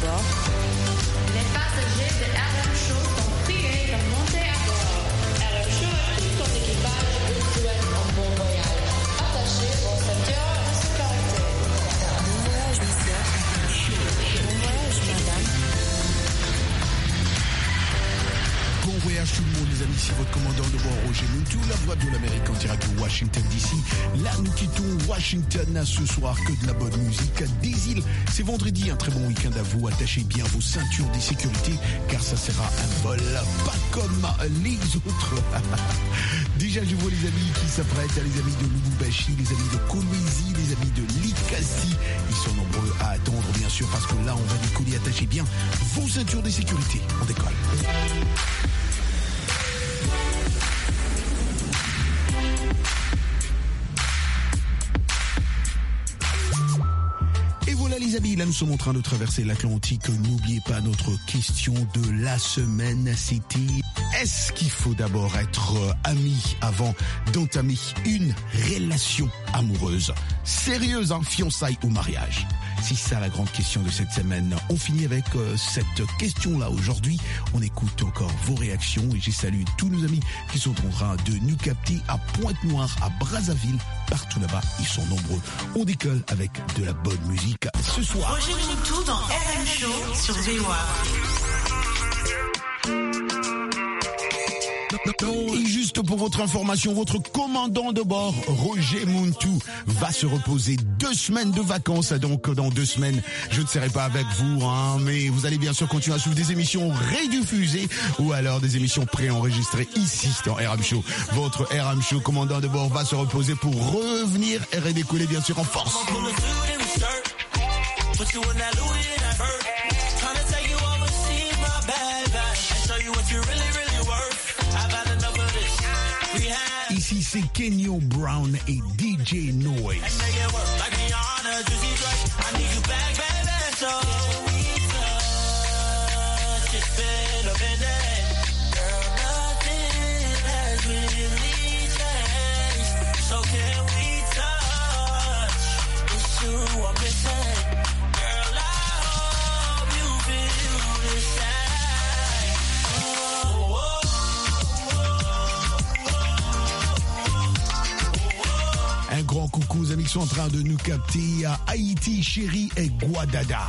bord. Les passagers de RM Show sont priés de monter à bord. RM Show et tout son équipage vous souhaitent un bon voyage. Attachez vos ceintures de sécurité. Bon voyage, monsieur. Bon voyage, madame. Bon voyage tout le monde les amis, c'est votre commandant de bord Roger Muntou, la voix de l'Amérique en direct de Washington DC. Là nous quittons Washington ce soir, que de la bonne musique des îles. C'est vendredi, un très bon week-end à vous, attachez bien vos ceintures de sécurité car ça sera un vol pas comme les autres. Déjà je vois les amis qui s'apprêtent, les amis de Lubumbashi, les amis de Kolwezi, les amis de Likasi. Ils sont nombreux à attendre bien sûr parce que là on va décoller, attachez bien vos ceintures de sécurité. On décolle. Les amis, là nous sommes en train de traverser l'Atlantique. N'oubliez pas notre question de la semaine, c'était est-ce qu'il faut d'abord être ami avant d'entamer une relation amoureuse sérieuse, fiançailles ou mariage? C'est ça la grande question de cette semaine. On finit avec cette question-là aujourd'hui. On écoute encore vos réactions et j'ai salué tous nos amis qui sont en train de nous capter à Pointe-Noire, à Brazzaville, partout là-bas. Ils sont nombreux. On décolle avec de la bonne musique ce soir. Roger Muntou dans RM Show sur VOA. Et juste pour votre information, votre commandant de bord, Roger Muntou, va se reposer 2 semaines de vacances. Donc dans 2 semaines, je ne serai pas avec vous, mais vous allez bien sûr continuer à suivre des émissions rediffusées ou alors des émissions préenregistrées ici dans RM Show. Votre RM Show commandant de bord va se reposer pour revenir et redécoller bien sûr en force. Ici c'est Kenyo Brown et DJ Noise. Un grand coucou aux amis qui sont en train de nous capter à Haïti, Chéri et Guadada.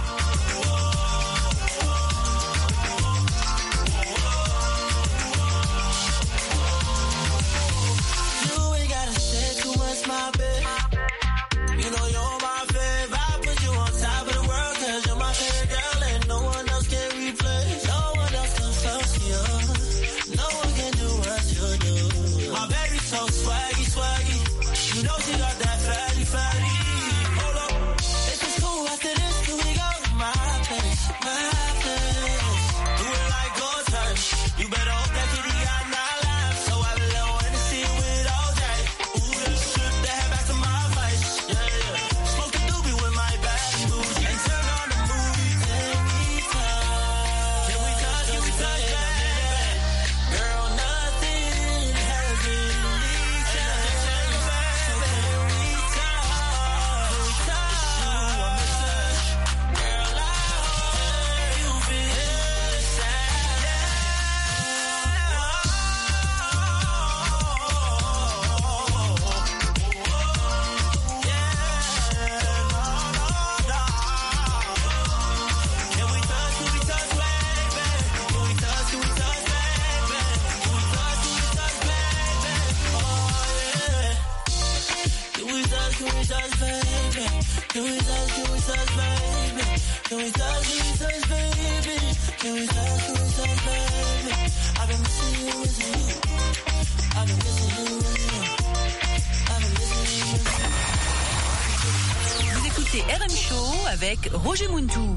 Vous écoutez RM Show avec Roger Muntou.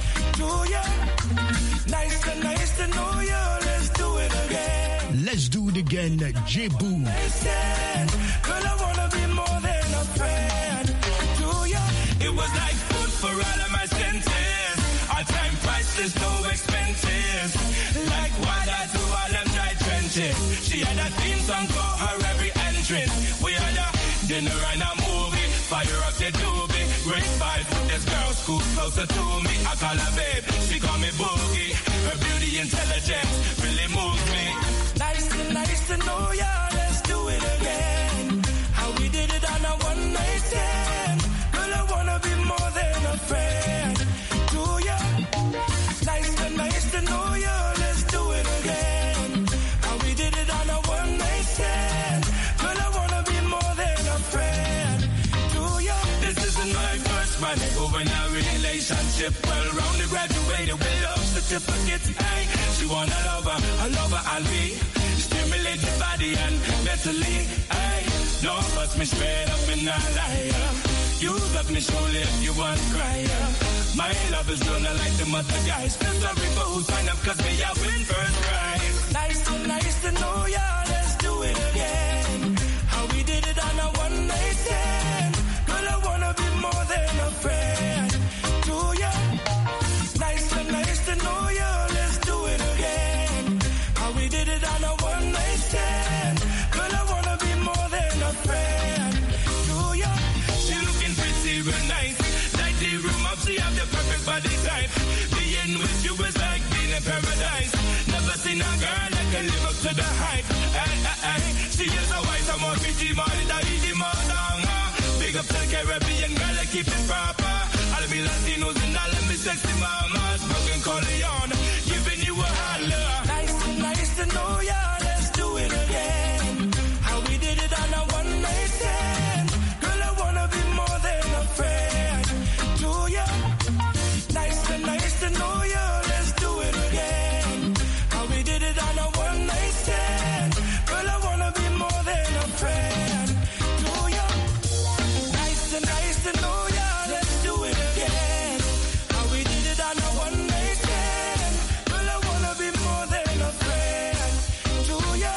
Let's do it again, J-Boo. Girl, I wanna be more than a friend to you. It was like food for all of my senses. Our time priceless, no expenses. Like water to all them dry trenches. She had a theme song for her every entrance. We had a dinner and a movie. Fire up the doobie. Great vibe. This girl scoot closer to me. I call her babe. She call me Boogie. Her beauty intelligence really moves me. Nice to know ya. Let's do it again. How we did it on a one night stand. Girl, I wanna be more than a friend to ya. Nice to know ya. Let's do it again. How we did it on a one night stand. Girl, I wanna be more than a friend to ya. This isn't my first money over in a relationship. Well, roundly graduated with love certificates. Hey, she want a lover I'll be. Stimulate the body and mentally. Hey, no bust me straight up in a liar. Use up me surely if you want cry. My love is gonna like the mother guys. Feel sorry for who sign up cause me I win first prize. Nice to know ya. Let's do it again. How we did it on a one night stand. Girl, I wanna be more than a friend to ya. Nice to know ya. Let's do it again. How we did it on a one night stand. Girl, I wanna be more than a friend to ya. She looking pretty real nice. Like the room up, she have the perfect body type. Being with you is like being in paradise. Never seen a girl that can live up to the hype. Ay. She is a white, I'm on pretty money, that easy mother. Big up to the Caribbean girl, I keep it proper. I'll be Latinos and all of me sexy mamas. Broken Corleone, giving you a holler. Nice to know ya. Let's do it again. How we did it on a one night stand. Girl, I wanna be more than a friend to ya. Nice to know ya. Let's do it again. How we did it on a one night stand. Girl, I wanna be more than a friend to ya. Nice to know ya. Let's do it again. How we did it on a one night stand. Girl, I wanna be more than a friend to ya.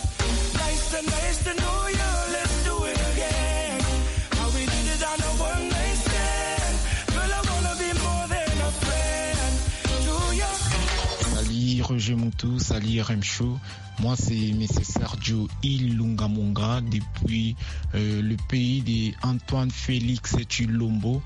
Nice to know ya. Let's do it again. How we did it on a one night stand. Girl, I wanna be more than a friend to ya. Salut Roger Moutou, salut RM Show. Moi, c'est M. Sergio Ilungamonga depuis le pays d'Antoine Félix Tshilombo,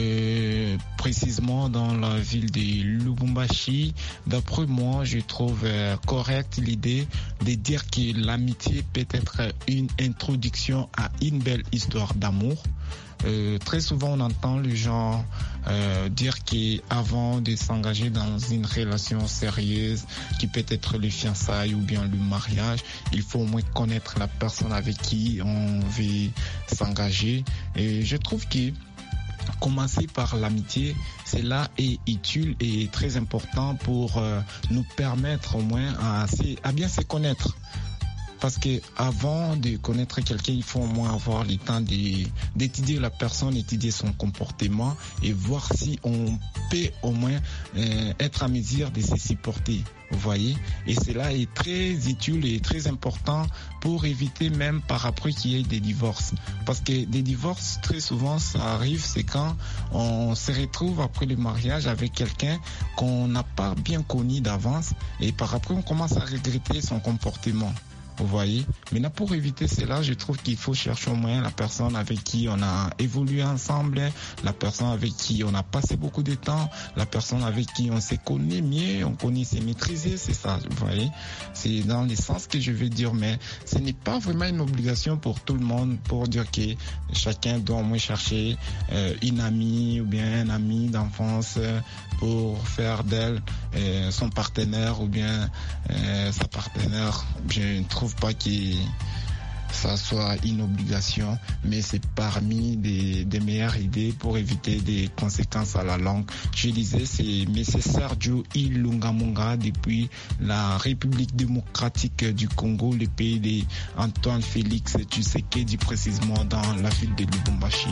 précisément dans la ville de Lubumbashi. D'après moi, je trouve correcte l'idée de dire que l'amitié peut être une introduction à une belle histoire d'amour. Très souvent, on entend les gens dire qu'avant de s'engager dans une relation sérieuse, qui peut être le fiançailles ou bien le mariage, il faut au moins connaître la personne avec qui on veut s'engager. Et je trouve que commencer par l'amitié, cela est utile et très important pour nous permettre au moins à bien se connaître. Parce que avant de connaître quelqu'un, il faut au moins avoir le temps d'étudier la personne, étudier son comportement et voir si on peut au moins être à mesure de se supporter. Vous voyez, et cela est très utile et très important pour éviter même par après qu'il y ait des divorces. Parce que des divorces, très souvent, ça arrive, c'est quand on se retrouve après le mariage avec quelqu'un qu'on n'a pas bien connu d'avance et par après on commence à regretter son comportement. Vous voyez, maintenant pour éviter cela, je trouve qu'il faut chercher au moins la personne avec qui on a évolué ensemble, la personne avec qui on a passé beaucoup de temps, la personne avec qui on se connaît mieux, on connaît se maîtriser, c'est ça, vous voyez. C'est dans le sens que je veux dire, mais ce n'est pas vraiment une obligation pour tout le monde pour dire que chacun doit au moins chercher une amie ou bien un ami d'enfance pour faire d'elle son partenaire ou bien sa partenaire. Je ne trouve pas que ça soit une obligation, mais c'est parmi des meilleures idées pour éviter des conséquences à la longue. Je disais, c'est M. Sergio Ilungamonga depuis la République démocratique du Congo, le pays d'Antoine Félix Tshisekedi, précisément dans la ville de Lubumbashi.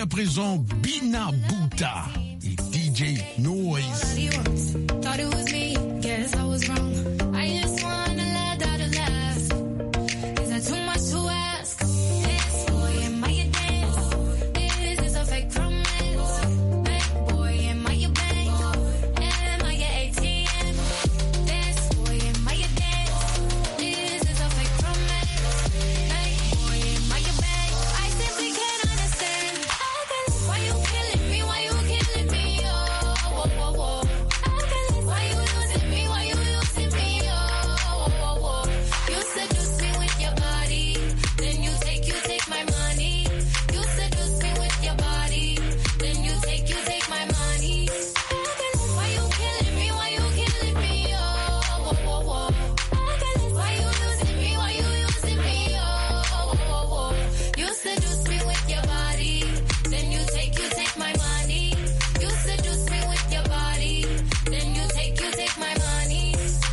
présent Bina Buta et DJ Noise. Thought it was me, guess I was wrong. I just wanna let out a laugh. Is that too much to ask? This boy, am I a dance? Is this a fake promise? Bad boy, am I a bank? Am I a ATM? This boy, am I a dance? Is this a fake promise? Bad boy, am I a bank? I simply can't understand. Why you killing me? Why you killing me? Oh, whoa, whoa, whoa. Why you losing me? Why you losing me? Oh, whoa, whoa, whoa. You seduce me with your body, then you take my money. You seduce me with your body, then you take my money. Why you killing me? Why you killing me? Oh, whoa, whoa, whoa. Why you losing me? Why you losing me? Oh, whoa, whoa, whoa. You seduce me with your body, then you take my money. You seduce me with your body, then you take my money.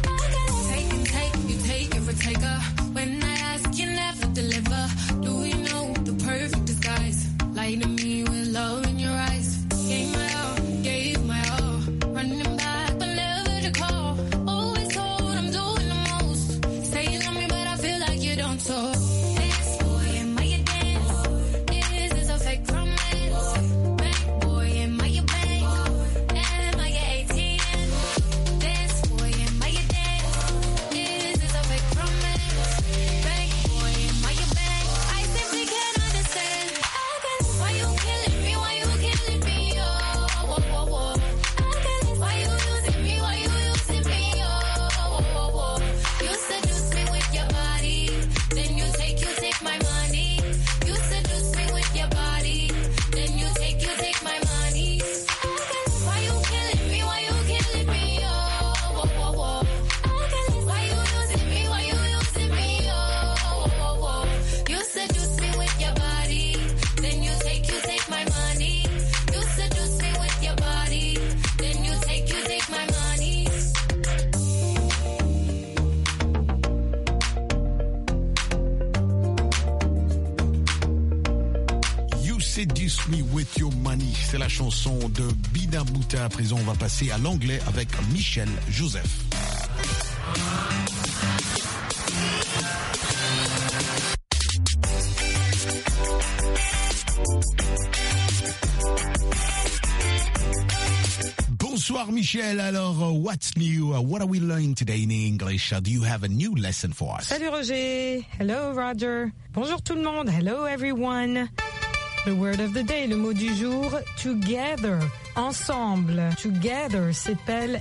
Take, you for taker. When I ask, you never deliver. Do you know the perfect disguise? Lying to me with love in your eyes. Gave my all. Running back, but never to call. Always told I'm doing the most. Say you love me, but I feel like you don't. So this boy, am I a dance? Is this a fake promise? Bank boy, am I a bank? Am I a ATM? This boy, am I a dance? Is this a fake promise? Bank boy, am I a bank? I simply can't understand. Why you killing me? Why you killing me? Oh, whoa, whoa, whoa. Why you losing me? Why you losing me? Oh, whoa, whoa, whoa. You seduce me with your body, then you take my money. You seduce me with your body, then you take my money. Why you killing me? Why you killing me? Oh, whoa, whoa, whoa. Why you losing me? Why you losing me? Oh, whoa, whoa, whoa. You seduce me with your body, then you take my money. You seduce me with your body, then you take my money. You Seduce Me With Your Money, c'est la chanson de Bina Buta. À présent, on va passer à l'anglais avec Michel Joseph. Bonsoir Michel, alors what's new? What are we learning today in English? Do you have a new lesson for us? Salut Roger. Hello Roger. Bonjour tout le monde. Hello everyone. The word of the day, le mot du jour, together, ensemble. Together s'appelle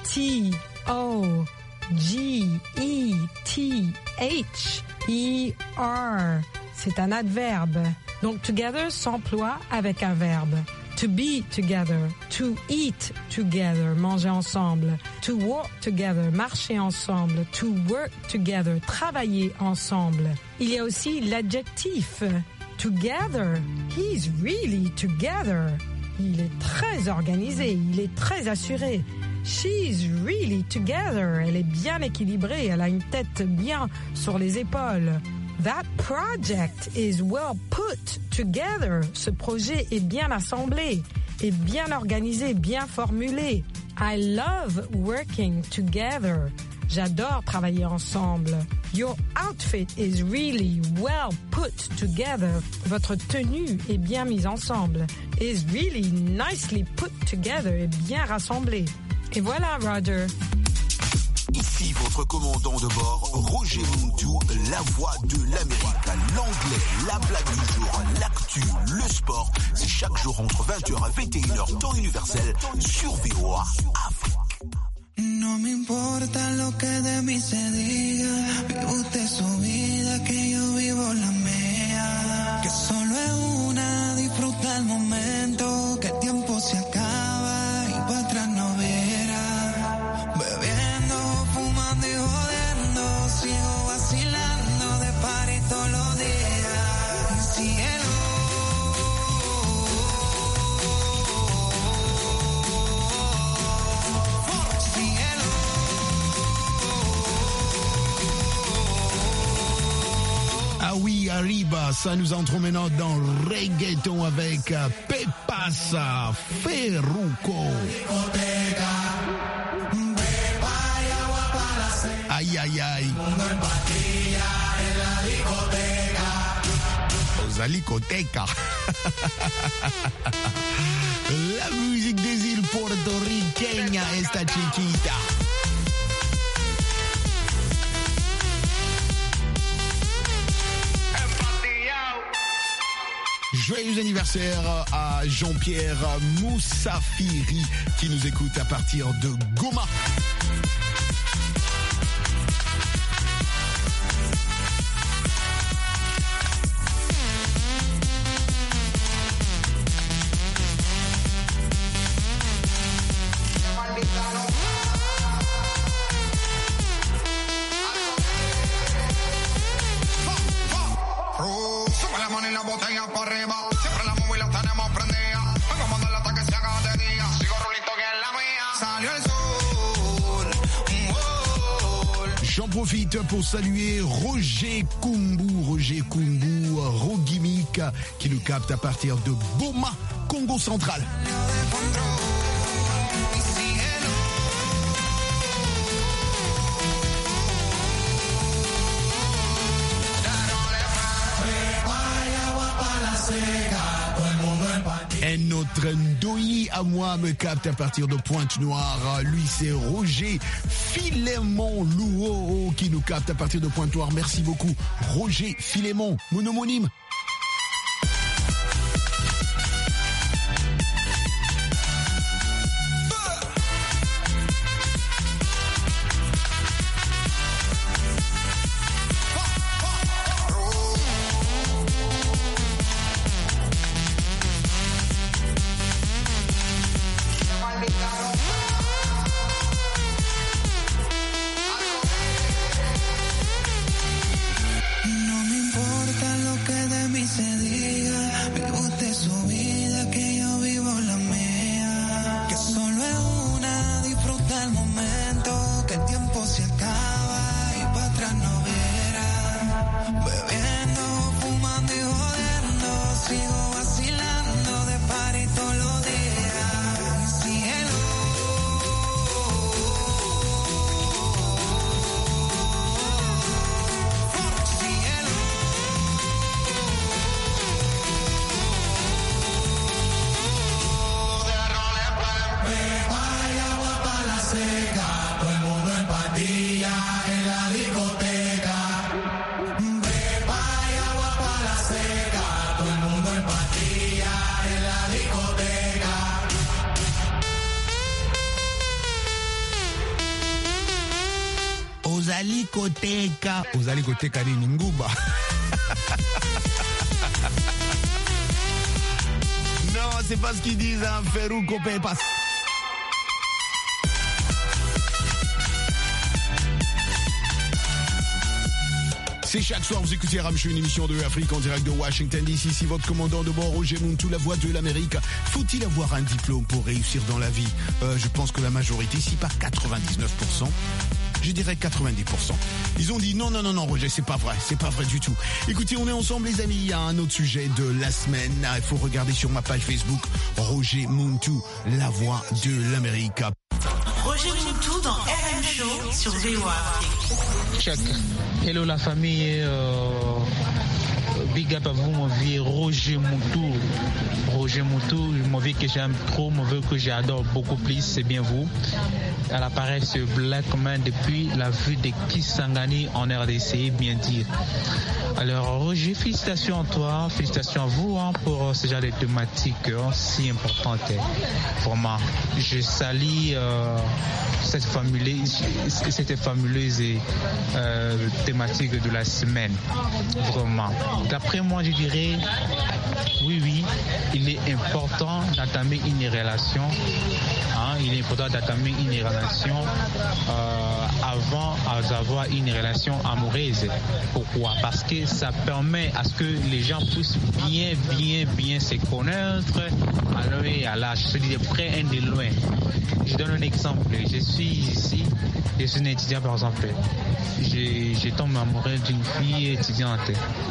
T-O-G-E-T-H-E-R. C'est un adverbe. Donc together s'emploie avec un verbe. To be together, to eat together, manger ensemble, to walk together, marcher ensemble, to work together, travailler ensemble. Il y a aussi l'adjectif together. He's really together. Il est très organisé, il est très assuré. She's really together. Elle est bien équilibrée, elle a une tête bien sur les épaules. That project is well put together. Ce projet est bien assemblé, est bien organisé, bien formulé. I love working together. J'adore travailler ensemble. Your outfit is really well put together. Votre tenue est bien mise ensemble. Is really nicely put together. Est bien rassemblée. Et voilà, Roger. Ici votre commandant de bord, Roger Montou, la voix de l'Amérique. L'anglais, la blague du jour, l'actu, le sport. C'est chaque jour entre 20h et 21h, temps universel, sur VOA Afrique. No me importa lo que de mí se diga, vive usted su vida, que yo vivo la mía. Que solo es una, disfruta el momento, que el tiempo se acaba y para atrás no verá. Bebiendo, fumando y jodiendo, sigo vacilando de party todos los días. Cielo. Arriba. Ça nous entre maintenant dans reggaeton avec Pepasa Ferruco. Aïe aïe aïe. Zalicoteca. La musique des îles portoricaines, esta chiquita. Joyeux anniversaire à Jean-Pierre Moussafiri qui nous écoute à partir de Goma. J'en profite pour saluer Roger Kumbu, Rogimic, qui nous capte à partir de Goma, Congo central. Et notre Ndoi à moi me capte à partir de Pointe-Noire. Lui, c'est Roger Philémon Louo qui nous capte à partir de Pointe-Noire. Merci beaucoup, Roger Philémon, mon homonyme. Uzalikoteca ni Nguba. Non, c'est pas ce qu'ils disent, hein, Ferruco Pepas. C'est chaque soir, vous écoutez Ram Show, une émission de Afrique en direct de Washington DC. Ici votre commandant de bord, Roger Muntu, la voix de l'Amérique. Faut-il avoir un diplôme pour réussir dans la vie? Je pense que la majorité, ici pas 99%, je dirais 90%. Ils ont dit non, Roger, c'est pas vrai du tout. Écoutez, on est ensemble les amis, il y a un autre sujet de la semaine. Il faut regarder sur ma page Facebook, Roger Muntu, la voix de l'Amérique. Roger Muntu dans RM Show sur VOA. Check. Hello la famille, big up à vous, mon vieux Roger Muntu. Roger Muntu, mon vieux que j'aime trop, mon vieux que j'adore beaucoup plus, c'est bien vous. À l'appareil ce Black Man depuis la vue de Kisangani en RDC, bien dire. Alors Roger, félicitations à toi, félicitations à vous pour ce genre de thématiques si importantes. Vraiment, je salue cette fabuleuse thématique de la semaine. Vraiment. D'après moi, je dirais, oui, il est important d'entamer une relation. Il est important d'entamer une relation avant d'avoir une relation amoureuse. Pourquoi? Parce que ça permet à ce que les gens puissent bien se connaître à l'heure et à l'âge, se dire de près et de loin. Je donne un exemple. Je suis un étudiant par exemple. Je tombe amoureux d'une fille étudiante, tu vois.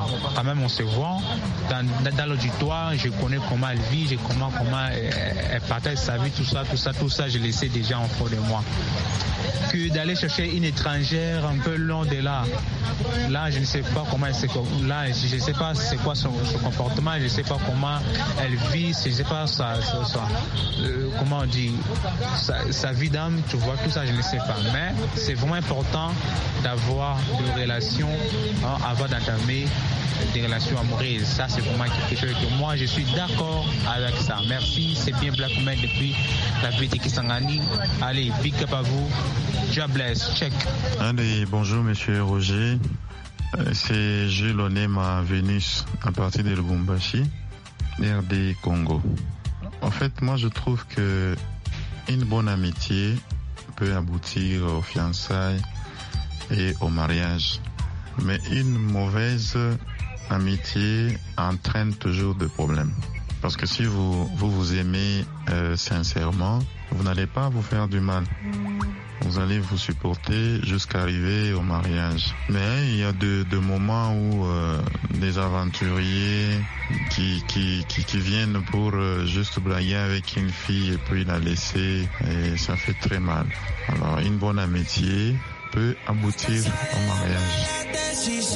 quand même on se voit dans l'auditoire, je connais comment elle vit, je connais comment elle partage sa vie, tout ça, je le sais déjà en fond de moi. Que d'aller chercher une étrangère un peu loin de là, je ne sais pas comment elle je ne sais pas c'est quoi son comportement, je ne sais pas comment elle vit, je ne sais pas comment on dit, sa vie d'âme, tu vois, tout ça je ne sais pas. Mais c'est vraiment important d'avoir des relations avant d'entamer des relations amoureuses. Ça c'est vraiment quelque chose que moi je suis d'accord avec ça. Merci, c'est bien Black Man depuis la ville de Kisangani. Allez, big up à vous. God bless, check. Allez, bonjour monsieur Roger. C'est Jules Onema Vénus à partir de Lubumbashi, RD Congo. En fait, moi je trouve que une bonne amitié peut aboutir aux fiançailles et au mariage. Mais une mauvaise amitié entraîne toujours des problèmes. Parce que si vous aimez sincèrement, vous n'allez pas vous faire du mal. Vous allez vous supporter jusqu'à arriver au mariage. Mais il y a des moments où des aventuriers qui viennent pour juste blaguer avec une fille et puis la laisser, et ça fait très mal. Alors une bonne amitié peut aboutir au mariage.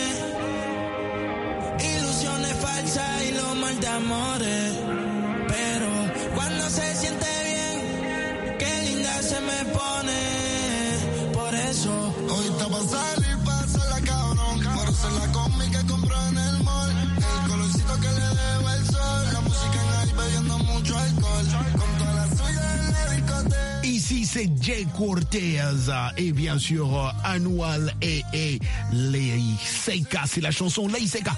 Ici c'est Jay Cortez et bien sûr Anual et Lei Seca, c'est la chanson Lei Seca.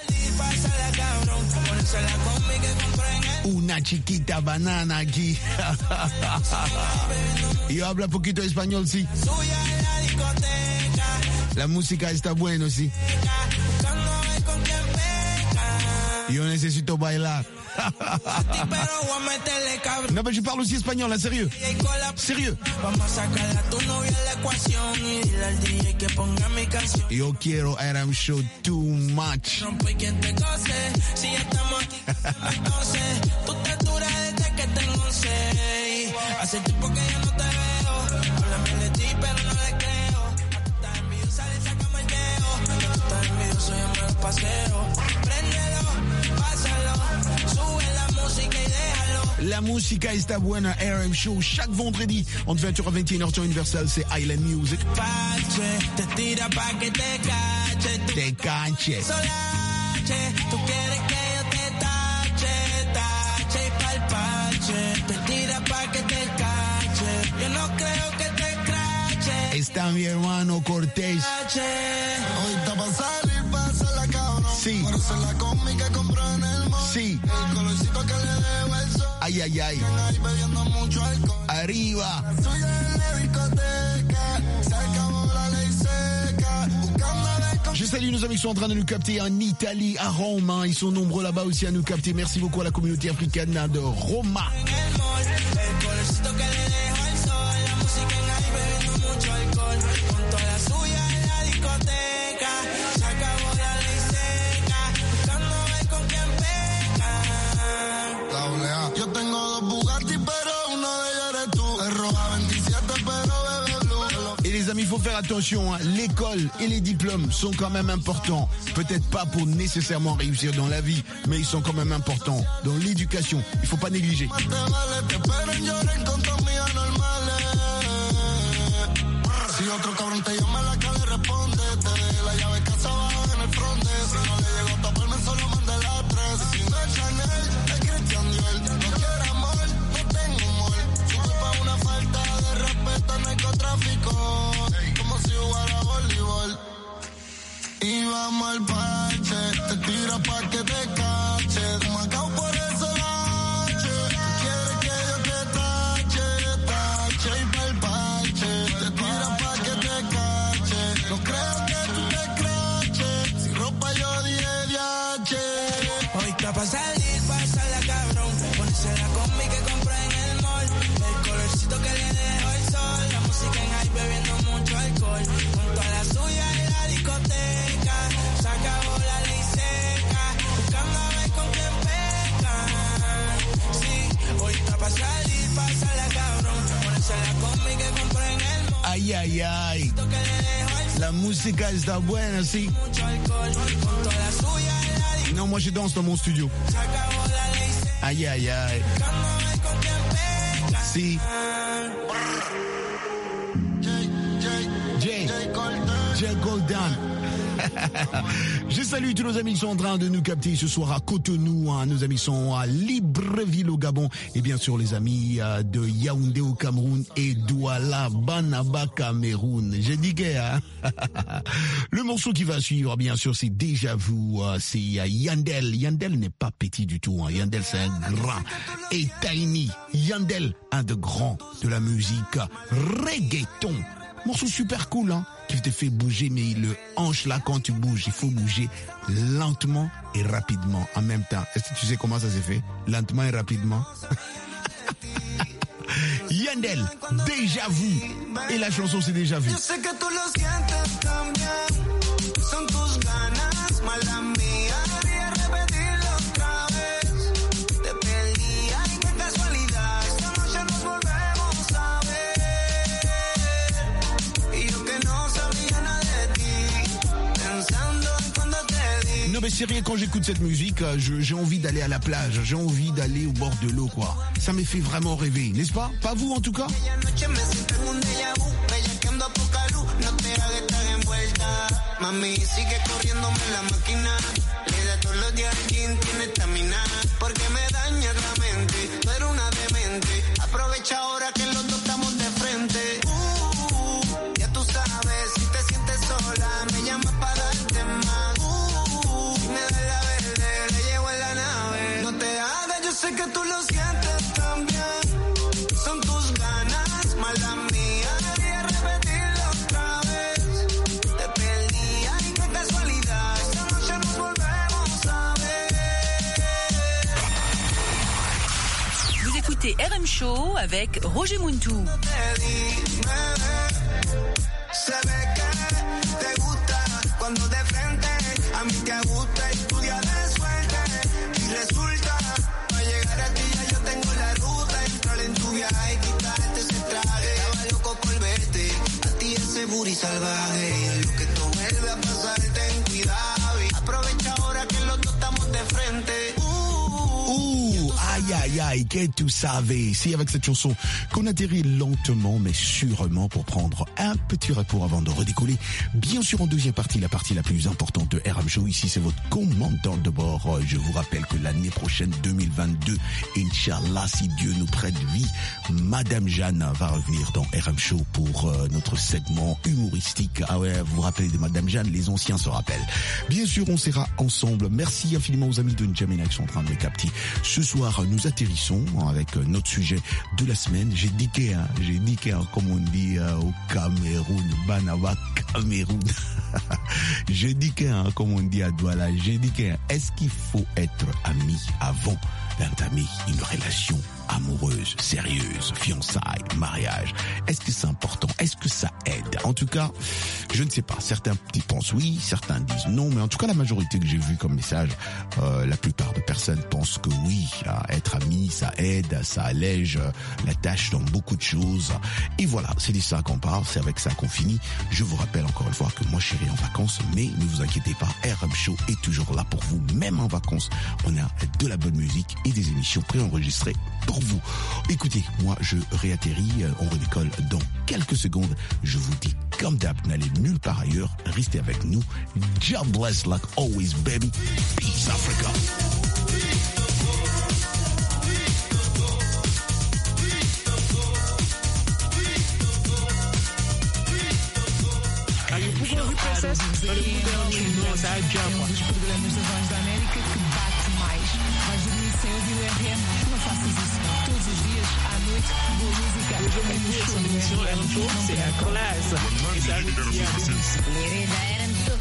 Una chiquita banana aquí. Yo hablo un poquito español, sí. La música está buena, sí. Yo necesito bailar. Non mais je parle aussi espagnol, là, sérieux. Sérieux. Yo quiero RM Show too much. Hace tiempo que yo no te veo. Háblame de ti, pero no le creo. Estás envidiosa, le sacamos el dedo. Estás envidioso, yo me lo paseo. Préndelo, pásalo, sube la música y déjalo. La música está buena, RM Show, chaque vendredi, entre 20h à 21h, temps universel, c'est Island Music. Pache, te tira pa' que te cache. Te cache. Solache, tú quieres que yo te tache y palpache. Te tira pa' que te cache. Yo no creo que te crache. Está mi hermano Cortés. Hoy está pa' salir, pasa la cabrón. Sí. Por eso la combi que compró en el mall. Sí. El colorcito que le debo el sol. Ay, ay, ay. Ahí bebiendo mucho alcohol. Arriba. La suya en la discoteca. Se acabó la ley seca. Je salue nos amis qui sont en train de nous capter en Italie, à Rome. Ils sont nombreux là-bas aussi à nous capter. Merci beaucoup à la communauté africaine de Roma. Yo tengo dos Bugatti, pero uno de ellos eres tú. El roja 27, pero bebe blue. Et les amis, il faut faire attention, hein. L'école et les diplômes sont quand même importants. Peut-être pas pour nécessairement réussir dans la vie, mais ils sont quand même importants. Dans l'éducation, il faut pas négliger. Si otro cabrón te llama la cara, responde. Te dejé la llave casa abajo en el fronte. Si no le llegó a taparme, solo mande las 3. Si no es Chanel, es Christian Dior. No quiero amor, no tengo humor. Su culpa es una falta de respeto, narcotráfico. Como si jugara voleibol. Y vamos al parche, te tira pa' que te cache. Macao por eso lache. Tú quieres que yo te tache. Aïe, aïe, aïe. La música está buena, si. Non, moi je danse dans mon studio. Aïe, aïe, aïe. Si. Jay Golden. Je salue tous nos amis qui sont en train de nous capter ce soir à Cotonou, hein. Nos amis sont à Libreville au Gabon et bien sûr les amis de Yaoundé au Cameroun et Douala, Banaba, Cameroun. J'ai dit que hein. Le morceau qui va suivre, bien sûr, c'est Déjà Vu, c'est Yandel. Yandel n'est pas petit du tout, hein. Yandel c'est un grand et tiny. Yandel, un de grands de la musique reggaeton. Morceau super cool, hein, qui te fait bouger, mais le hanche là, quand tu bouges, il faut bouger lentement et rapidement en même temps. Est-ce que tu sais comment ça s'est fait? Lentement et rapidement. Yandel, Déjà Vu. Et la chanson, c'est Déjà Vu. Non mais sérieux, quand j'écoute cette musique, j'ai envie d'aller à la plage, j'ai envie d'aller au bord de l'eau, quoi. Ça me fait vraiment rêver, n'est-ce pas? Pas vous en tout cas? Mami, sigue corriéndome la máquina. Le da todos los días al gym, tiene estamina. Porque me dañas la mente. Tú eres una demente. Aprovecha ahora que los dos estamos de frente. Ya tú sabes, si te sientes sola, me llamas para darte más. Si me das la verde, le llevo en la nave. No te hagas, yo sé que tú lo sientes también. Son tus ganas, mala mía. Debería repetirlo otra vez. Te perdí, ay, qué casualidad. Esta noche nos volvemos a ver. Vous écoutez RM Show avec Roger Muntou. Se ve que te gusta cuando de frente a mí te gusta y tu día de suerte y resulta para llegar a ti ya yo tengo la ruta, entrar en tu viaje y quitarte ese traje. Estaba loco por verte, a ti ese booty salvaje y en lo que esto vuelve a pasar ten cuidado y aprovecha ahora que los dos estamos de frente. Aïe aïe aïe, que tu savais. C'est avec cette chanson qu'on atterrit lentement mais sûrement pour prendre un petit repos avant de redécoller. Bien sûr en deuxième partie, la partie la plus importante de RM Show. Ici c'est votre commandant de bord. Je vous rappelle que l'année prochaine 2022, Inch'Allah, si Dieu nous prête vie, Madame Jeanne va revenir dans RM Show pour notre segment humoristique. Ah ouais, vous vous rappelez de Madame Jeanne, les anciens se rappellent. Bien sûr on sera ensemble. Merci infiniment aux amis de N'Djamena qui sont en train de me capter. Ce soir, nous atterrissons avec notre sujet de la semaine. J'ai dit que, comme on dit au Cameroun, Banaba, Cameroun. J'ai dit que, comme on dit à Douala, j'ai dit que, est-ce qu'il faut être ami avant d'entamer une relation amoureuse, sérieuse, fiançailles, mariage? Est-ce que c'est important? Est-ce que ça aide? En tout cas, je ne sais pas. Certains pensent oui, certains disent non, mais en tout cas, la majorité que j'ai vu comme message, la plupart de personnes pensent que oui, être ami, ça aide, ça allège la tâche dans beaucoup de choses. Et voilà, c'est de ça qu'on parle, c'est avec ça qu'on finit. Je vous rappelle encore une fois que moi, je serai en vacances, mais ne vous inquiétez pas, RM Show est toujours là pour vous, même en vacances. On a de la bonne musique et des émissions préenregistrées pour vous. Écoutez, moi je réatterris, on redécolle dans quelques secondes. Je vous dis comme d'hab, n'allez nulle part ailleurs, restez avec nous. God bless like always, baby. Peace, Africa. Aí o Google Princess, olha o Google, nossa, a Java. Um dos programas da Voz da América que bate mais. Vais dormir sem ouvir o RM? Não faças isso. Todos os dias, à noite, boa música. Hoje eu me essa émission RM Show, c'est la classe. Et ça veut dire RM Show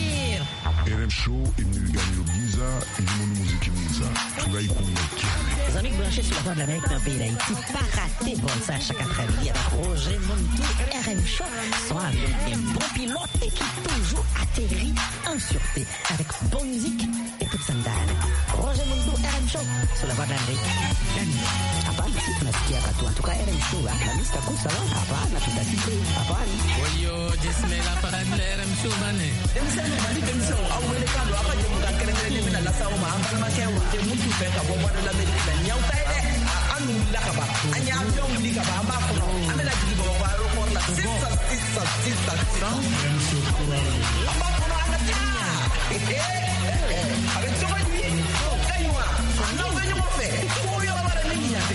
Katir. RM Show, imnigani Giza, imunu muziki mwiza. Tugai kumwekea. Les amis branchés sur la voie de l'Amérique dans le pays d'Haïti, pas rater bon ça chaque après-midi avec Roger Montou, RM Show, son avion des bons pilotes et qui toujours atterrit en sûreté avec bonne musique et toute sandale. Roger Montou, RM Show, sur la voie de l'Amérique. Hapana, si tunasikia katu. En tout cas, RM Show, la lista kusa la. Hapana, tutasikia. Hapana. Oyo, jismela para RM Show bane. Demisano, mali demisano. Awele kando, apa je muka kere mina la sauma. Ambala makewa, je mutu peka bomba de l'Amérique. Nyau taide. Anu lakaba. Anya avion likaba. Amba kono. Amela jiki bomba aeroport la. Sista. Amba kono anatia. Avec ce menu, Kaiwa. Non, venez m'en faire. Oyo la bara nini ya.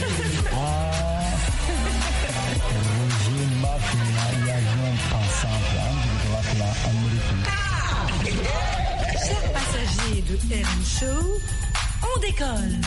Chers passagers de RM Show, on décolle.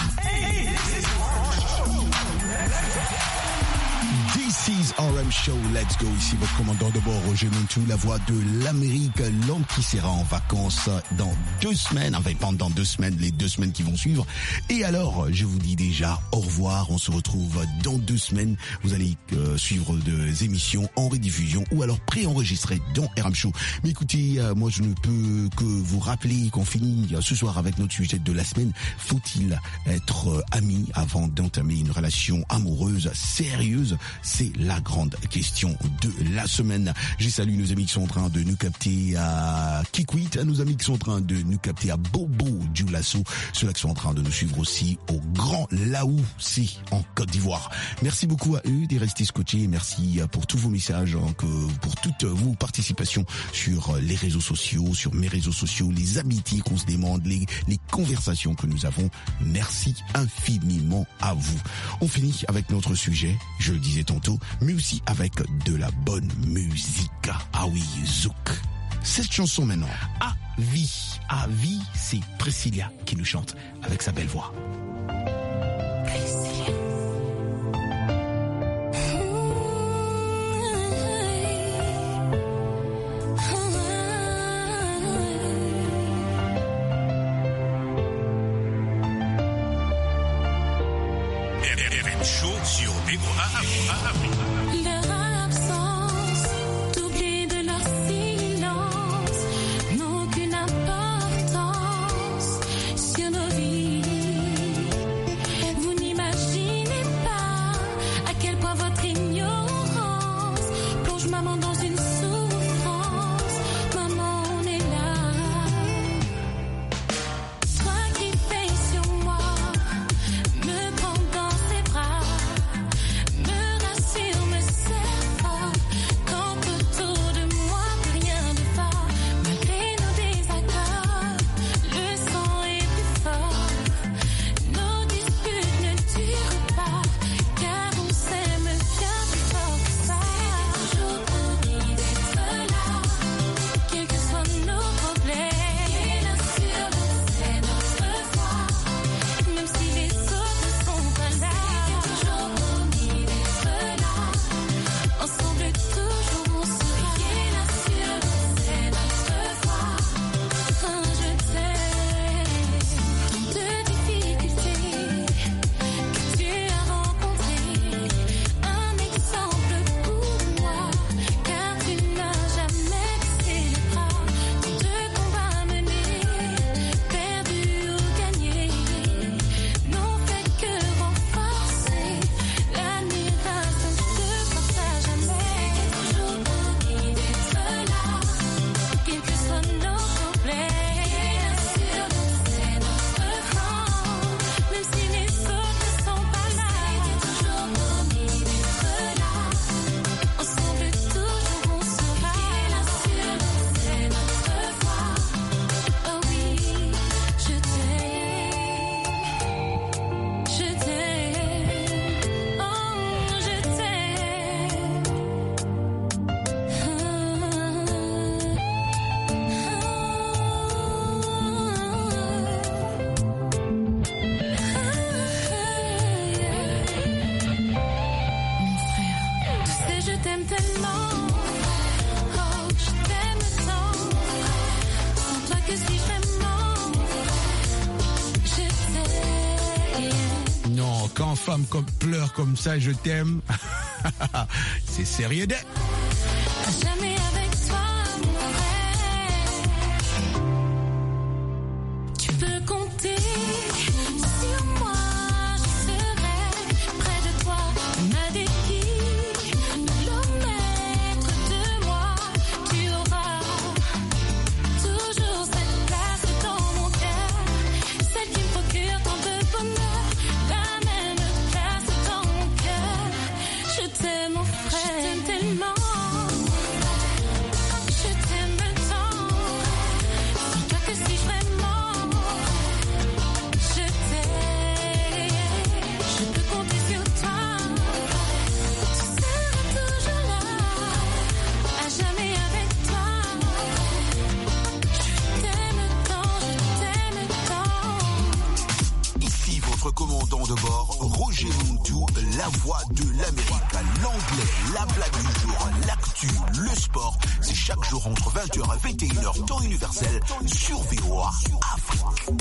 This is RM Show, let's go. Ici votre commandant de bord, Roger Montou, la voix de l'Amérique, l'homme qui sera en vacances dans 2 semaines, enfin pendant 2 semaines, les 2 semaines qui vont suivre. Et alors, je vous dis déjà au revoir, on se retrouve dans 2 semaines. Vous allez suivre des émissions en rediffusion ou alors préenregistrées dans RM Show. Mais écoutez, moi je ne peux que vous rappeler qu'on finit ce soir avec notre sujet de la semaine. Faut-il être ami avant d'entamer une relation amoureuse sérieuse? C'est la grande question de la semaine. Je salue nos amis qui sont en train de nous capter à Kikwit, nos amis qui sont en train de nous capter à Bobo Dioulasso, ceux-là qui sont en train de nous suivre aussi au Grand Laouci en Côte d'Ivoire. Merci beaucoup à eux de rester scotchés. Merci pour tous vos messages, pour toutes vos participations sur les réseaux sociaux, sur mes réseaux sociaux, les amitiés qu'on se demande, les conversations que nous avons. Merci infiniment à vous. On finit avec notre sujet, je le disais tantôt, mais aussi avec de la bonne musique. Ah oui, Zouk. Cette chanson maintenant, à vie, c'est Priscilla qui nous chante avec sa belle voix. Leur absence, t'oublies de leur silence, n'ont aucune importance sur nos vies. Vous n'imaginez pas à quel point votre ignorance plonge maman dans une souffrance. Maman, on est là. Toi qui veilles sur moi, me prends dans ses bras. Toujours pour quand femme pleure comme ça, je t'aime, c'est sérieux d'être. Jamais avec toi, mon rêve. Tu peux compter sur moi, je serai près de toi. Ma défi, kilomètre de moi, tu auras toujours cette place dans mon cœur, celle qui me procure tant de bonheur, la même place dans mon cœur. Je t'aime, mon frère, je t'aime tellement. Commandant de bord, Roger Muntu, la voix de l'Amérique, l'anglais, la blague du jour, l'actu, le sport, c'est chaque jour entre 20h et 21h, temps universel, sur VOA Afrique.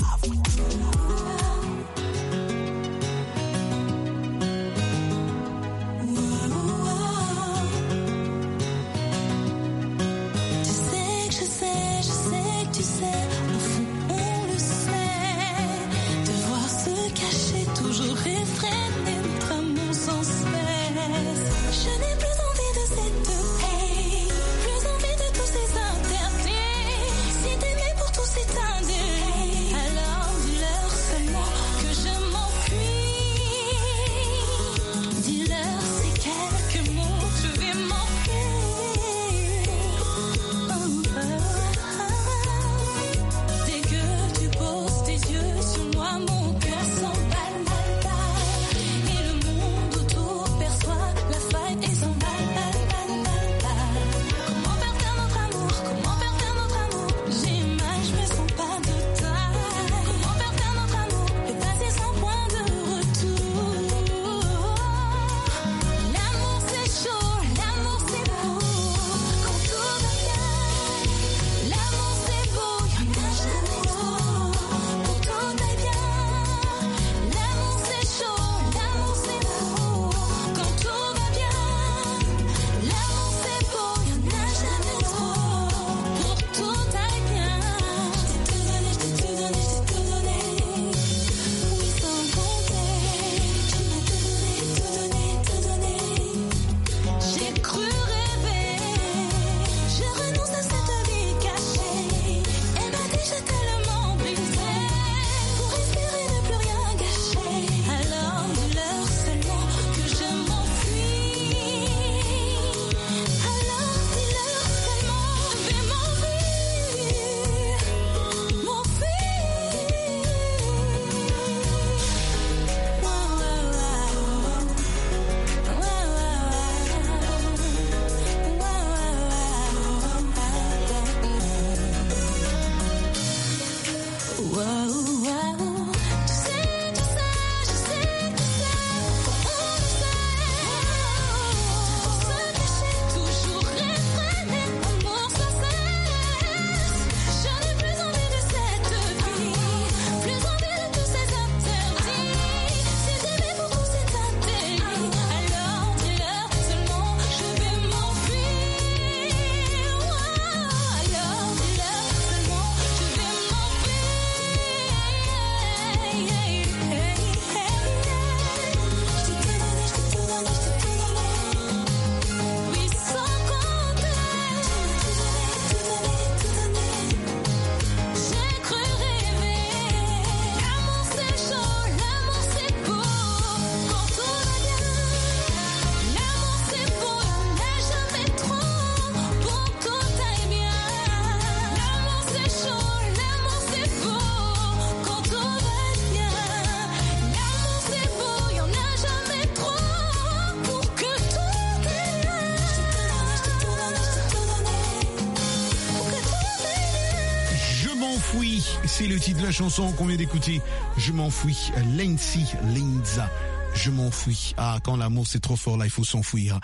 C'est le titre de la chanson qu'on vient d'écouter. Je m'enfuis, Lindsay Linza. Je m'enfuis. Ah, quand l'amour c'est trop fort, là il faut s'enfuir.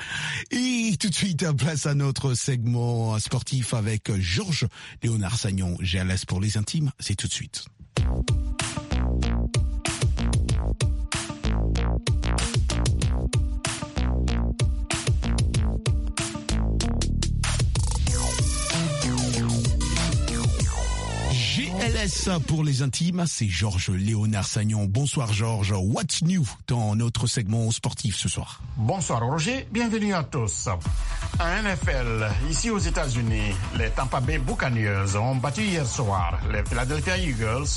Et tout de suite, place à notre segment sportif avec Georges Léonard Sagnon. GLS pour les intimes, c'est tout de suite. S pour les intimes, c'est Georges Léonard Sagnon. Bonsoir Georges, what's new dans notre segment sportif ce soir? Bonsoir Roger, bienvenue à tous. En NFL, ici aux États-Unis, les Tampa Bay Buccaneers ont battu hier soir les Philadelphia Eagles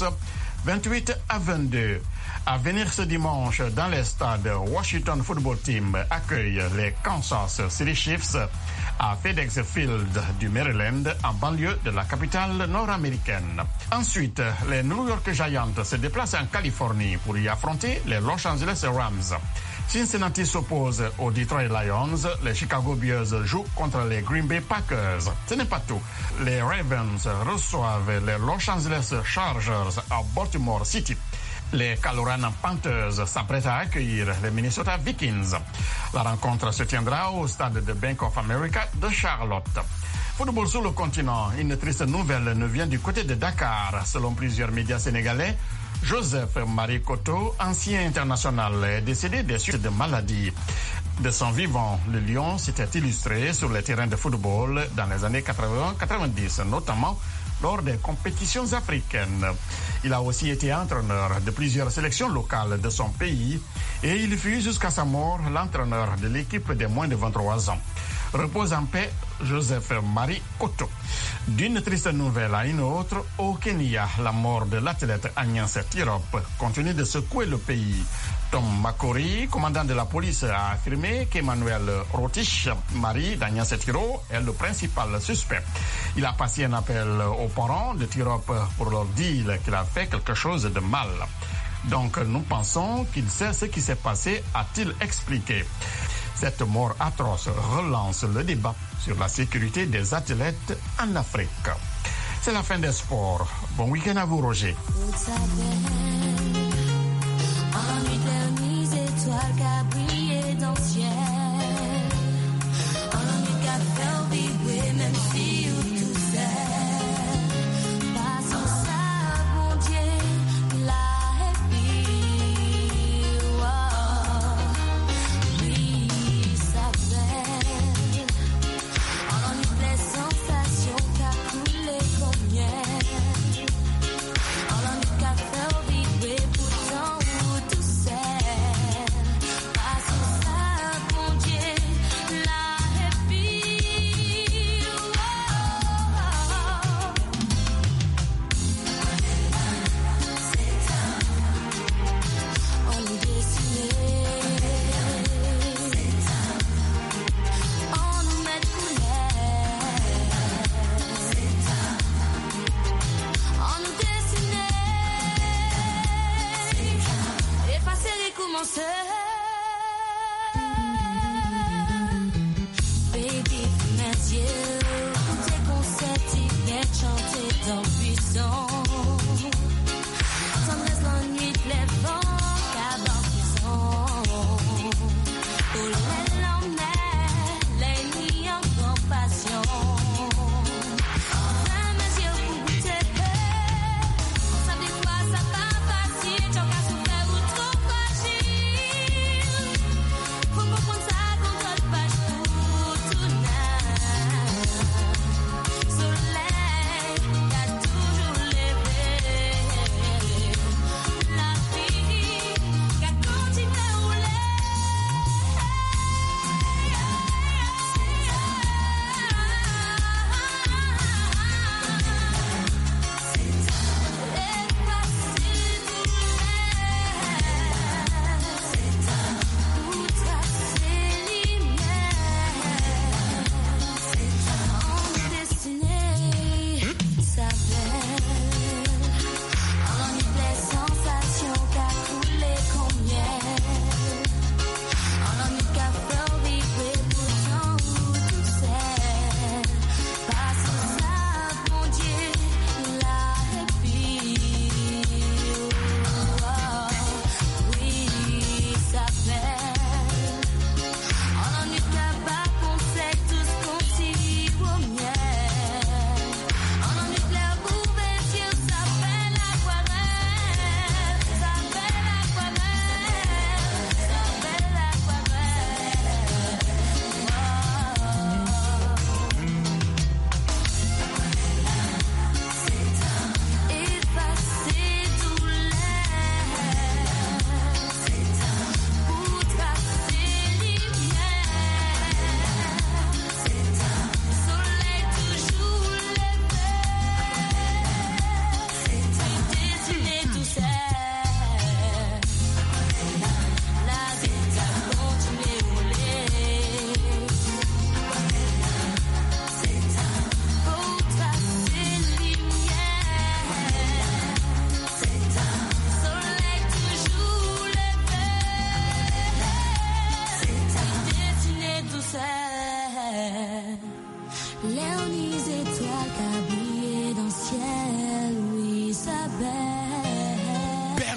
28-22. À venir ce dimanche dans les stades, Washington Football Team accueille les Kansas City Chiefs à FedEx Field du Maryland, en banlieue de la capitale nord-américaine. Ensuite, les New York Giants se déplacent en Californie pour y affronter les Los Angeles Rams. Cincinnati s'oppose aux Detroit Lions, les Chicago Bears jouent contre les Green Bay Packers. Ce n'est pas tout. Les Ravens reçoivent les Los Angeles Chargers à Baltimore City. Les Carolina Panthers s'apprêtent à accueillir les Minnesota Vikings. La rencontre se tiendra au stade de Bank of America de Charlotte. Football sur le continent, une triste nouvelle nous vient du côté de Dakar. Selon plusieurs médias sénégalais, Joseph Marie Koto, ancien international, est décédé des suites de maladies. De son vivant, le Lion s'était illustré sur les terrains de football dans les années 80-90, notamment lors des compétitions africaines. Il a aussi été entraîneur de plusieurs sélections locales de son pays et il fut jusqu'à sa mort l'entraîneur de l'équipe des moins de 23 ans. Repose en paix, Joseph Marie Koto. D'une triste nouvelle à une autre, au Kenya, la mort de l'athlète Agnès Tirop continue de secouer le pays. Tom Makori, commandant de la police, a affirmé qu'Emmanuel Rotich, mari d'Agnès Tirop, est le principal suspect. Il a passé un appel aux parents de Tirop pour leur dire qu'il a fait quelque chose de mal. Donc nous pensons qu'il sait ce qui s'est passé, a-t-il expliqué. Cette mort atroce relance le débat sur la sécurité des athlètes en Afrique. C'est la fin des sports. Bon week-end à vous, Roger.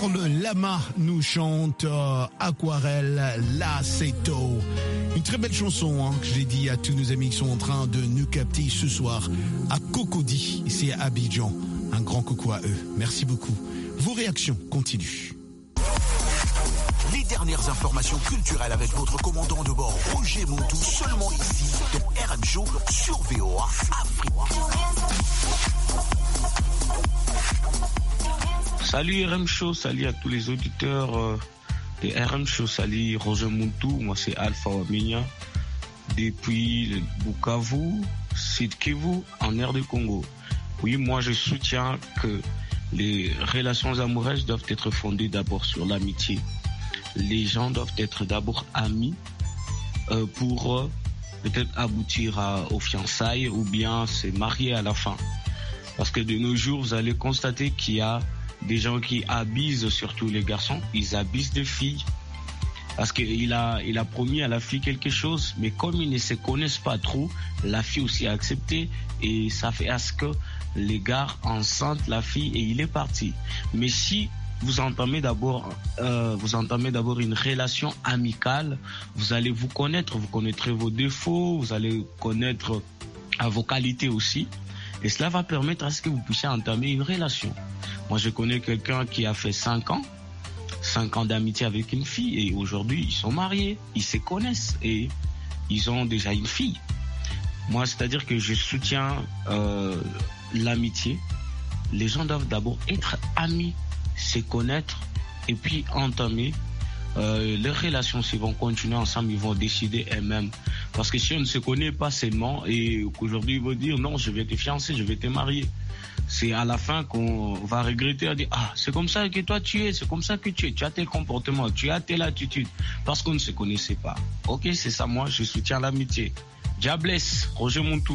Perle Lama nous chante Aquarelle Laceto. Une très belle chanson que j'ai dit à tous nos amis qui sont en train de nous capter ce soir à Cocody, c'est à Abidjan. Un grand coucou à eux. Merci beaucoup. Vos réactions continuent. Les dernières informations culturelles avec votre commandant de bord Roger Montou, seulement ici dans RM Show sur VOA Afrique. Salut RM Show, salut à tous les auditeurs de RM Show, salut Roger Montou, moi c'est Alpha Waminia depuis le Bukavu, Sud Kivu, en aire de Congo. Oui, moi je soutiens que les relations amoureuses doivent être fondées d'abord sur l'amitié. Les gens doivent être d'abord amis pour peut-être aboutir aux fiançailles ou bien se marier à la fin. Parce que de nos jours, vous allez constater qu'il y a des gens qui abusent, surtout les garçons, ils abusent des filles. Parce qu'il a promis à la fille quelque chose, mais comme ils ne se connaissent pas trop, la fille aussi a accepté et ça fait à ce que les gars enceinte la fille et il est parti. Mais si vous entamez d'abord une relation amicale, vous allez vous connaître, vous connaîtrez vos défauts, vous allez connaître vos qualités aussi. Et cela va permettre à ce que vous puissiez entamer une relation. Moi, je connais quelqu'un qui a fait 5 ans d'amitié avec une fille et aujourd'hui, ils sont mariés, ils se connaissent et ils ont déjà une fille. Moi, c'est-à-dire que je soutiens l'amitié. Les gens doivent d'abord être amis, se connaître et puis entamer leurs relations. S'ils vont continuer ensemble, ils vont décider eux-mêmes. Parce que si on ne se connaît pas seulement et qu'aujourd'hui ils vont dire non, je vais te fiancer, je vais te marier, c'est à la fin qu'on va regretter à dire ah, c'est comme ça que toi tu es, c'est comme ça que tu es, tu as tel comportement, tu as telle attitude, parce qu'on ne se connaissait pas. Ok, c'est ça, moi je soutiens l'amitié. Diables, Roger Montou.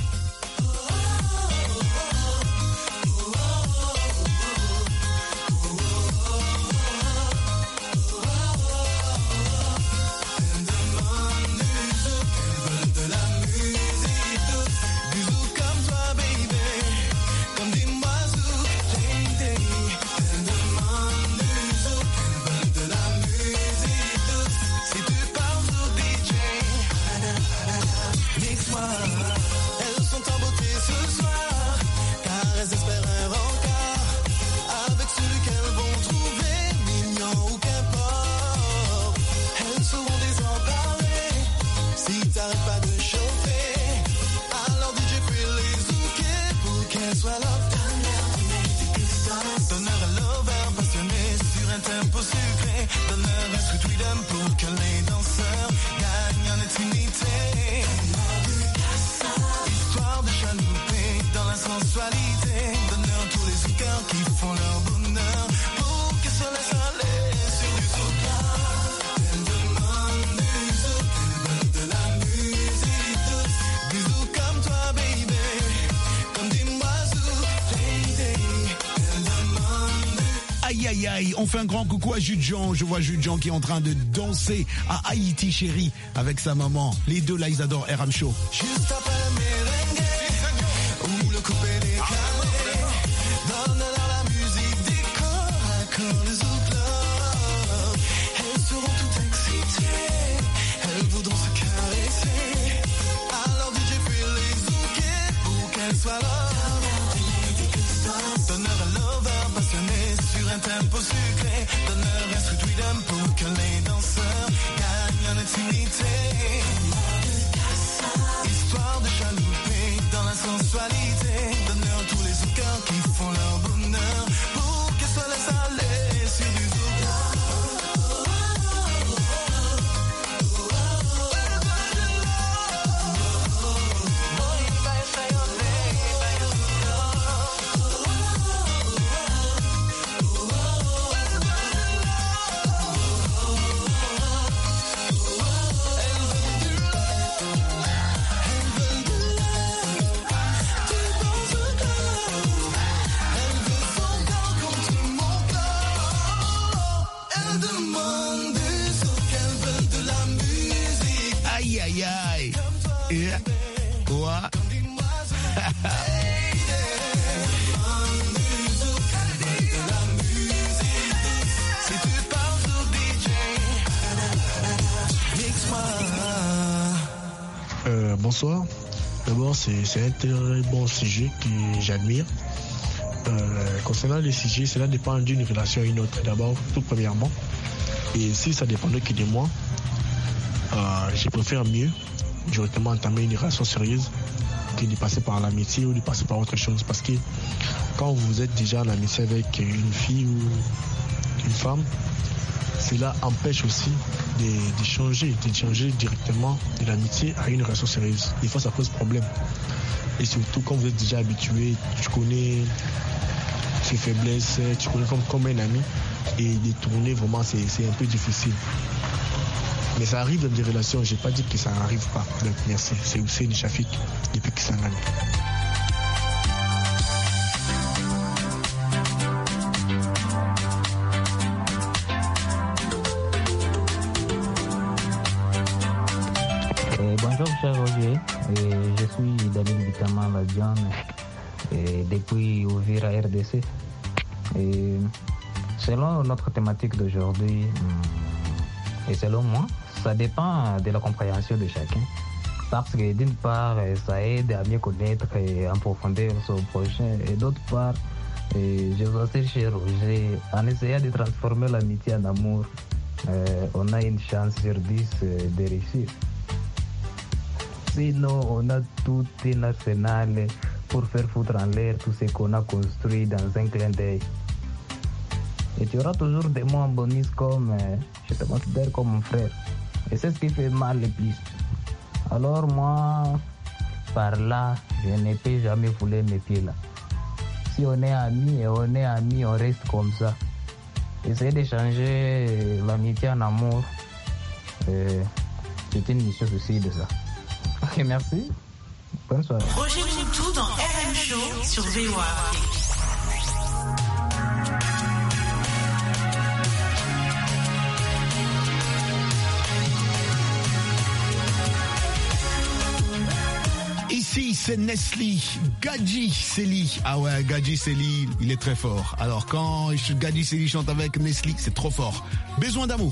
On fait un grand coucou à Jude-Jean. Je vois Jude-Jean qui est en train de danser à Haïti, chérie, avec sa maman. Les deux là, ils adorent RM Show. Juste après le merengue ou le coupé décalé, donne-leur la musique des corps à corps, les club. Elles seront toutes excitées, elles voudront se caresser. Alors DJ fait les zoukés pour qu'elles soient là. Donne-leur un lover passionné sur un tempo sucré. Donne-leur un street rhythm pour que les danseurs gagnent en intimité. Histoire de chalouper dans la sensualité. Donne-leur tous les zoukers qui font leur bonheur pour qu'elles se laissent aller sur du zouk. Bonsoir. D'abord, c'est un très bon sujet que j'admire. Concernant les sujets, cela dépend d'une relation à une autre. D'abord, tout premièrement, et si ça dépendait que de moi, je préfère mieux directement entamer une relation sérieuse que de passer par l'amitié ou de passer par autre chose. Parce que quand vous êtes déjà en amitié avec une fille ou une femme, cela empêche aussi de changer directement de l'amitié à une relation sérieuse. Des fois, ça pose problème. Et surtout, quand vous êtes déjà habitué, tu connais ses faiblesses, tu connais comme un ami, et de tourner, vraiment, c'est un peu difficile. Mais ça arrive dans des relations, je n'ai pas dit que ça n'arrive pas. Donc, merci. C'est Hussein Shafik, depuis Kisangani. Bonjour cher Roger, je suis David Bitama Ladion depuis Uvira RDC. Et selon notre thématique d'aujourd'hui, et selon moi, ça dépend de la compréhension de chacun. Parce que d'une part, ça aide à mieux connaître et en profondeur son prochain. Et d'autre part, je vous assure chez Roger, en essayant de transformer l'amitié en amour, on a une chance sur 10 de réussir. Sinon, on a tout un arsenal pour faire foutre en l'air tout ce qu'on a construit dans un clin d'œil. Et tu auras toujours des mots en bonus comme je te considère comme mon frère. Et c'est ce qui fait mal le plus. Alors moi, par là, je ne peux jamais fouler mes pieds là. Si on est amis et on est amis, on reste comme ça. Essayer de changer l'amitié en amour, c'est une mission aussi de ça. Ok, merci. Bonne soirée. Roger Moutou dans RM Show sur VOA. Ici, c'est Nestlé, Gadji Seli. Ah ouais, Gadji Seli, il est très fort. Alors quand Gadji Seli chante avec Nestlé, c'est trop fort. Besoin d'amour.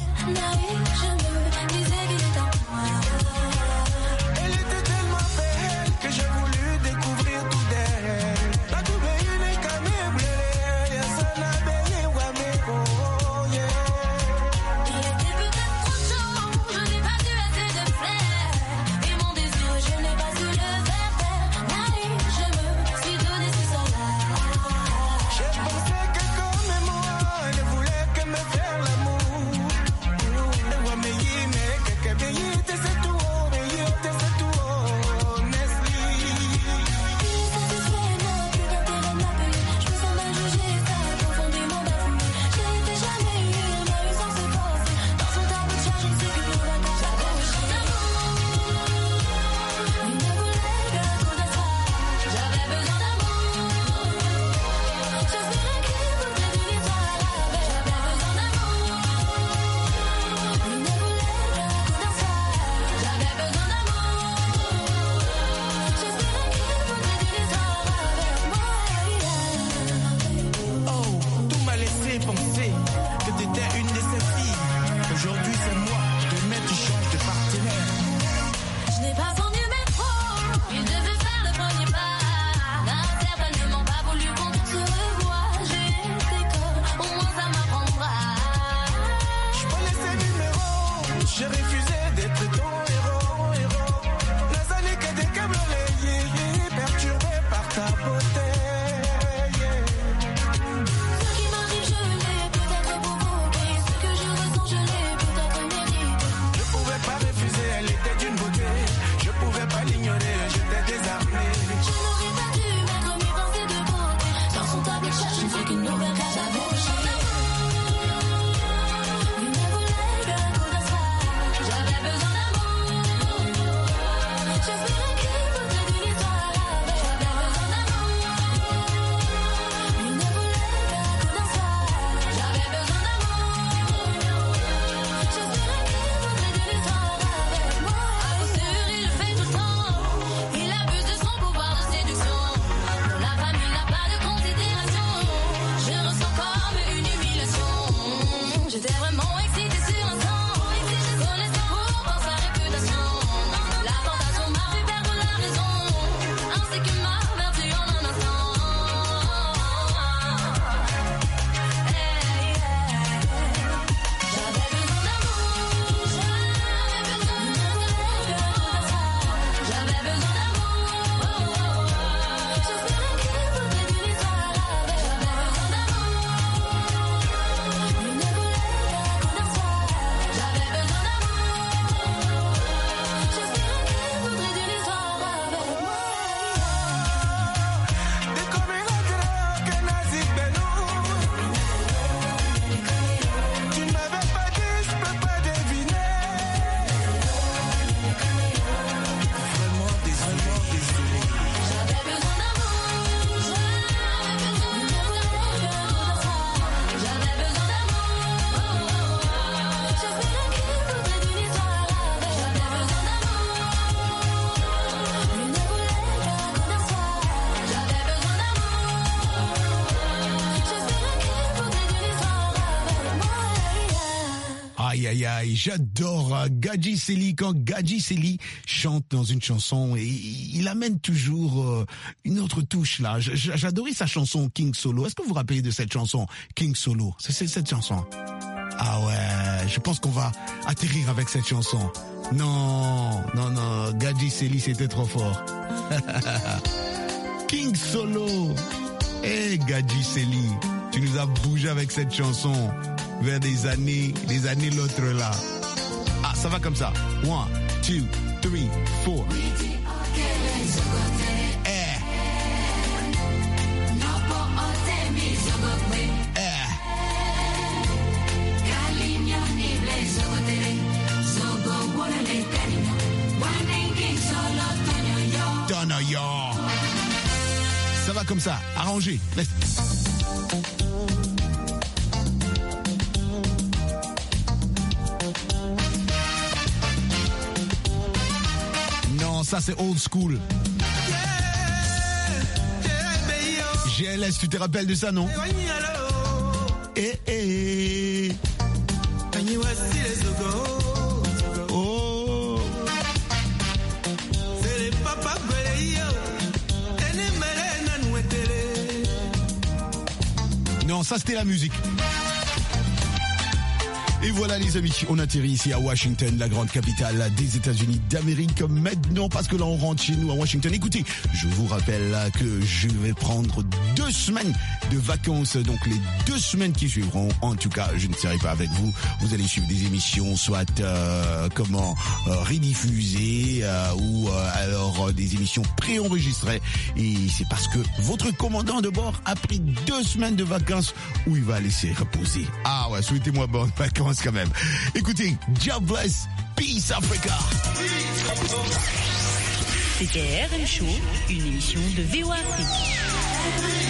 Je aïe, j'adore Gadji Seli. Quand Gadji Seli chante dans une chanson, et il amène toujours une autre touche là. J'adorais sa chanson King Solo. Est-ce que vous vous rappelez de cette chanson King Solo? C'est cette chanson. Ah ouais, je pense qu'on va atterrir avec cette chanson. Non, Gadji Seli c'était trop fort. King Solo. Gadji Seli, tu nous as bougé avec cette chanson vers des années l'autre là. Ah, ça va comme ça. 1, 2, 3, 4. Ça va comme ça, arrangé. Non, ça c'est old school. GLS, tu te rappelles de ça, non? Oh. Non, ça c'était la musique. Et voilà les amis, on atterrit ici à Washington, la grande capitale des États-Unis d'Amérique maintenant, parce que là on rentre chez nous à Washington. Écoutez, je vous rappelle là que je vais prendre 2 semaines de vacances, donc les 2 semaines qui suivront, en tout cas je ne serai pas avec vous. Vous allez suivre des émissions soit rediffusées ou alors des émissions préenregistrées, et c'est parce que votre commandant de bord a pris 2 semaines de vacances où il va laisser reposer. Ah ouais, souhaitez-moi bonnes vacances quand même. Écoutez, God bless, Peace Africa. C'était RM Show, une émission de VOA Afrique.